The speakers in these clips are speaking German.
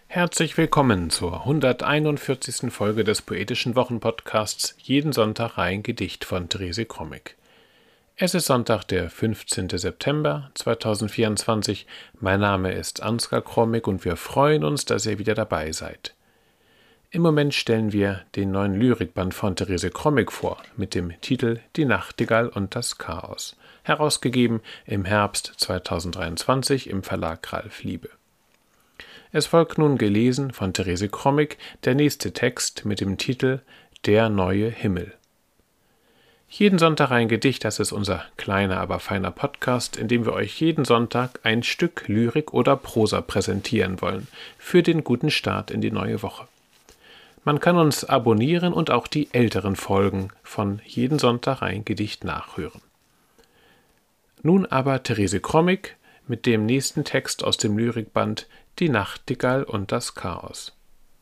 Herzlich willkommen zur 141. Folge des Poetischen Wochenpodcasts Jeden Sonntag ein Gedicht von Therese Krommig. Es ist Sonntag, der 15. September 2024. Mein Name ist Ansgar Krommig und wir freuen uns, dass ihr wieder dabei seid. Im Moment stellen wir den neuen Lyrikband von Therese Krommig vor, mit dem Titel Die Nachtigall und das Chaos, herausgegeben im Herbst 2023 im Verlag Ralf Liebe. Es folgt nun gelesen von Therese Krommig der nächste Text mit dem Titel Der neue Himmel. Jeden Sonntag ein Gedicht, das ist unser kleiner, aber feiner Podcast, in dem wir euch jeden Sonntag ein Stück Lyrik oder Prosa präsentieren wollen, für den guten Start in die neue Woche. Man kann uns abonnieren und auch die älteren Folgen von Jeden Sonntag ein Gedicht nachhören. Nun aber Therese Krommig mit dem nächsten Text aus dem Lyrikband Die Nachtigall und das Chaos.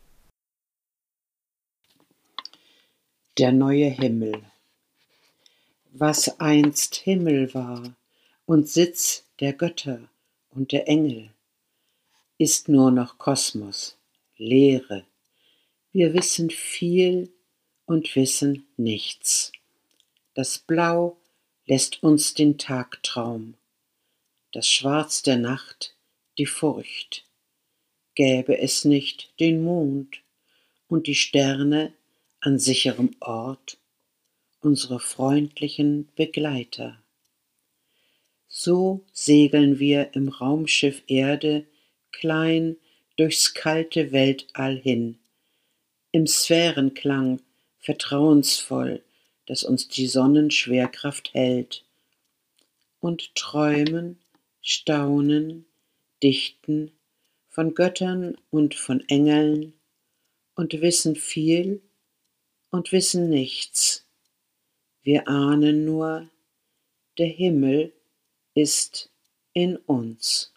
Der neue Himmel. Was einst Himmel war und Sitz der Götter und der Engel, ist nur noch Kosmos, Leere. Wir wissen viel und wissen nichts. Das Blau lässt uns den Tagtraum, das Schwarz der Nacht die Furcht. Gäbe es nicht den Mond und die Sterne an sicherem Ort, unsere freundlichen Begleiter. So segeln wir im Raumschiff Erde klein durchs kalte Weltall hin, im Sphärenklang vertrauensvoll, dass uns die Sonnenschwerkraft hält, und träumen, staunen, dichten von Göttern und von Engeln und wissen viel und wissen nichts. Wir ahnen nur, der Himmel ist in uns.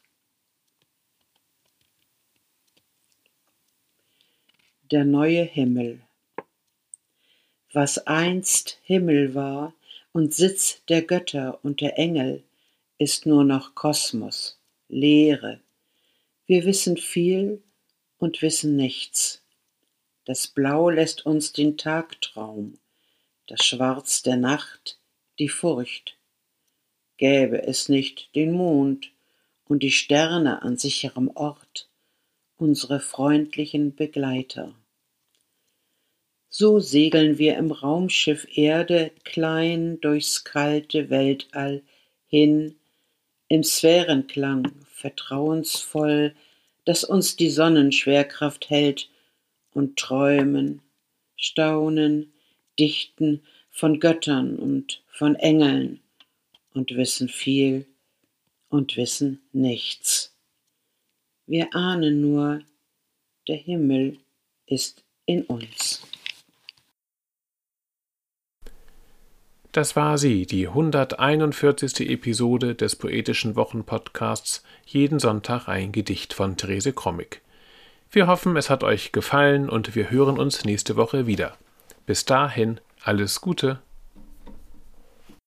Der neue Himmel. Was einst Himmel war und Sitz der Götter und der Engel, ist nur noch Kosmos, Leere. Wir wissen viel und wissen nichts. Das Blau lässt uns den Tagtraum, das Schwarz der Nacht die Furcht. Gäbe es nicht den Mond und die Sterne an sicherem Ort, unsere freundlichen Begleiter. So segeln wir im Raumschiff Erde klein durchs kalte Weltall hin, im Sphärenklang vertrauensvoll, dass uns die Sonnenschwerkraft hält, und träumen, staunen, dichten von Göttern und von Engeln und wissen viel und wissen nichts. Wir ahnen nur, der Himmel ist in uns. Das war sie, die 141. Episode des Poetischen Wochenpodcasts Jeden Sonntag ein Gedicht von Therese Krommig. Wir hoffen, es hat euch gefallen und wir hören uns nächste Woche wieder. Bis dahin, alles Gute!